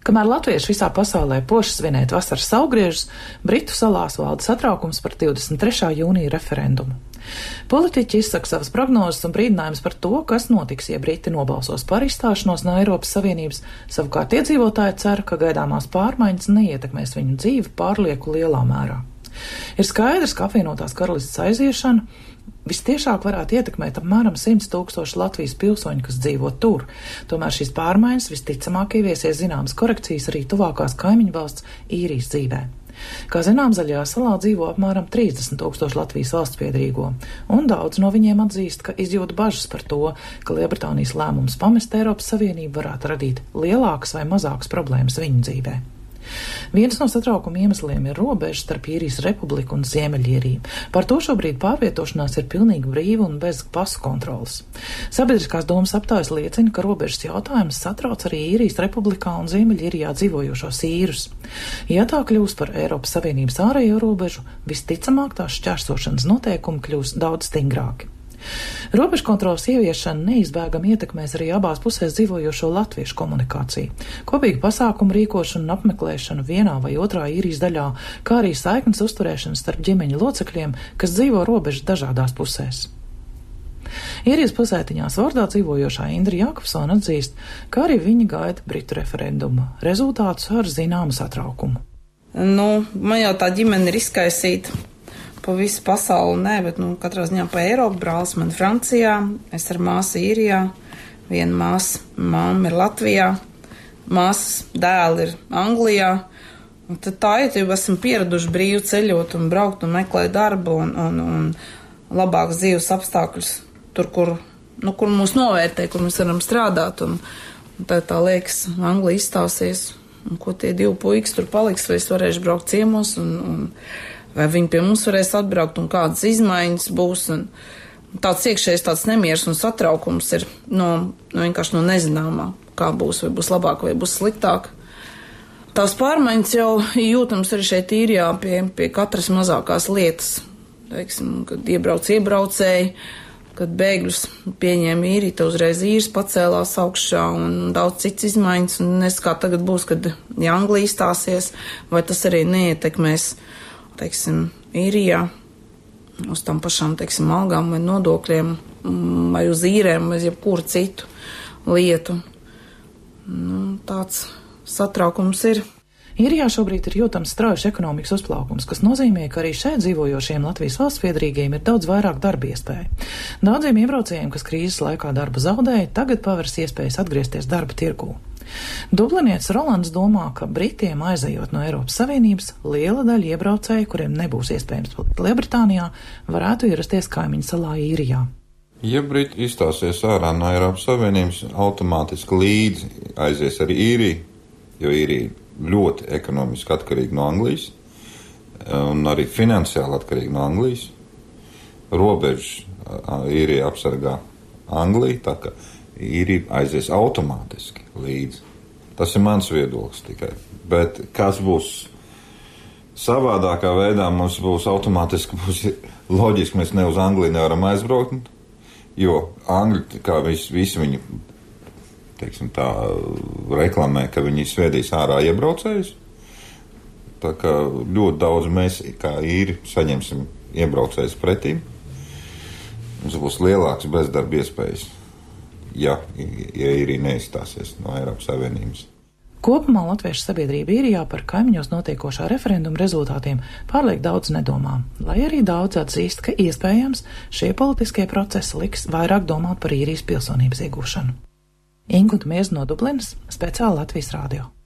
Kamēr latvieši visā pasaulē poši svinēt vasaras saulgriežus, Britu salās valda satraukums par 23. jūnija referendumu. Politiķi izsaka savas prognozes un brīdinājumus par to, kas notiks, ja Briti nobalsos par izstāšanos no Eiropas Savienības. Savukārt iedzīvotāji cer, ka gaidāmās pārmaiņas neietekmēs viņu dzīvi pārlieku lielā mērā. Ir skaidrs, ka apvienotās karalistes aiziešana vistiešāk varētu ietekmēt apmēram 100 000 Latvijas pilsoņu, kas dzīvo tur. Tomēr šīs pārmaiņas visticamāk ieviesies zināmas korekcijas arī tuvākās kaimiņu valsts Īrijas dzīvē. Kā zinām, Zaļajā salā dzīvo apmēram 30 000 Latvijas valstspiedrīgo, un daudz no viņiem atzīst, ka izjūt bažas par to, ka Lielbritānijas lēmums pamest Eiropas Savienību varētu radīt lielākas vai mazākas problēmas viņu dzīvē. Viens no satraukuma iemesliem ir robeža starp Īrijas republiku un Ziemeļīriju. Par to šobrīd pārvietošanās ir pilnīgi brīva un bez pasu kontrolas. Sabiedriskās domas aptājas liecina, ka robežas jautājums satrauc arī Īrijas republikā un Ziemeļīrijā dzīvojošos īrus. Ja tā kļūs par Eiropas Savienības ārējo robežu, visticamāk tās šķērsošanas noteikumi kļūs daudz stingrāki. Robežu kontrolas ieviešana neizbēgami ietekmēs arī abās pusēs dzīvojošo latviešu komunikāciju, kopīgu pasākumu rīkošanu un apmeklēšanu vienā vai otrā Īrijas daļā, kā arī saiknes uzturēšanu starp ģimeņu locekļiem, kas dzīvo robežas dažādās pusēs. Īrijas pilsētiņās Vordā dzīvojošā Indra Jakobsona atzīst, ka arī viņa gaida Britu referendumu rezultātus ar zināmu satraukumu. Man jau tā ģimene ir izkaisīta. Pa visu pasauli nē, bet katrā ziņā pa Eiropu. Brālis man Francijā, es ar māsu Īrijā, viena māsa, mamma ir Latvijā, māsas dēli ir Anglijā. Un tad tā ir, jo esam pieraduši brīvi ceļot un braukt un meklēt darbu un labākus dzīves apstākļus tur, kur mūs novērtē, kur mēs varam strādāt. Un tā liekas, Anglija izstāsies, un ko tie divi puikas tur paliks, vai es varēšu braukt ciemos un vai viņi pie mums varēs atbraukt un kādas izmaiņas būs. Un tāds iekšējs tāds nemieris un satraukums ir vienkārši no nezināmā, kā būs, vai būs labāk, vai būs sliktāk. Tās pārmaiņas jau jūtams arī šeit Īrijā pie katras mazākās lietas. Teiksim, kad iebraucēji, kad bēgļus pieņēma Īrija, tad uzreiz īrs pacēlās augšā un daudz cits izmaiņas. Un nezinu, kā tagad būs, kad Anglija izstāsies, vai tas arī neietekmēs Īrijā uz tām pašām, algām vai nodokļiem, vai uz īrēm, vai jebkuru citu lietu. Tāds satraukums ir. Īrijā šobrīd ir jūtams strauji ekonomikas uzplaukums, kas nozīmē, ka arī šeit dzīvojošiem Latvijas valstspiedrīgajiem ir daudz vairāk darba iespēju. Daudziem iebraucējiem, kas krīzes laikā darbu zaudēja, tagad paveras iespējas atgriezties darba tirgū. Dublinietis Rolands domā, ka Britiem aizejot no Eiropas Savienības, liela daļa iebraucēju, kuriem nebūs iespējams palikt Lielbritānijā, varētu ierasties kaimiņu salā Īrijā. Ja Briti izstāsies ārā no Eiropas Savienības, automātiski līdzi aizies arī Īrija, jo Īrija ļoti ekonomiski atkarīga no Anglijas un arī finansiāli atkarīga no Anglijas. Robežas Īrija apsargā Angliju, tā ka Īrija aizies automātiski līdzi. Tas ir mans viedoklis tikai. Bet kas būs savādākā veidā, mums būs automātiski, loģiski, mēs ne uz Angliju nevaram aizbraukt, jo Angļi, kā visi viņi, tā reklamē, ka viņi svēdīs ārā iebraucējus. Tā kā ļoti daudz mēs, kā īri, saņemsim iebraucējus pretīm. Mums būs lielāks bezdarba iespējas. Ja Īrija neizstāsies no Eiropas Savienības. Kopumā latviešu sabiedrība Īrijā par kaimiņos notiekošā referenduma rezultātiem pārliek daudz nedomā, lai arī daudz atzīst, ka iespējams šie politiskie procesi liks vairāk domāt par Īrijas pilsonības iegūšanu. Ingunta Mieza no Dublinas, speciāli Latvijas radio.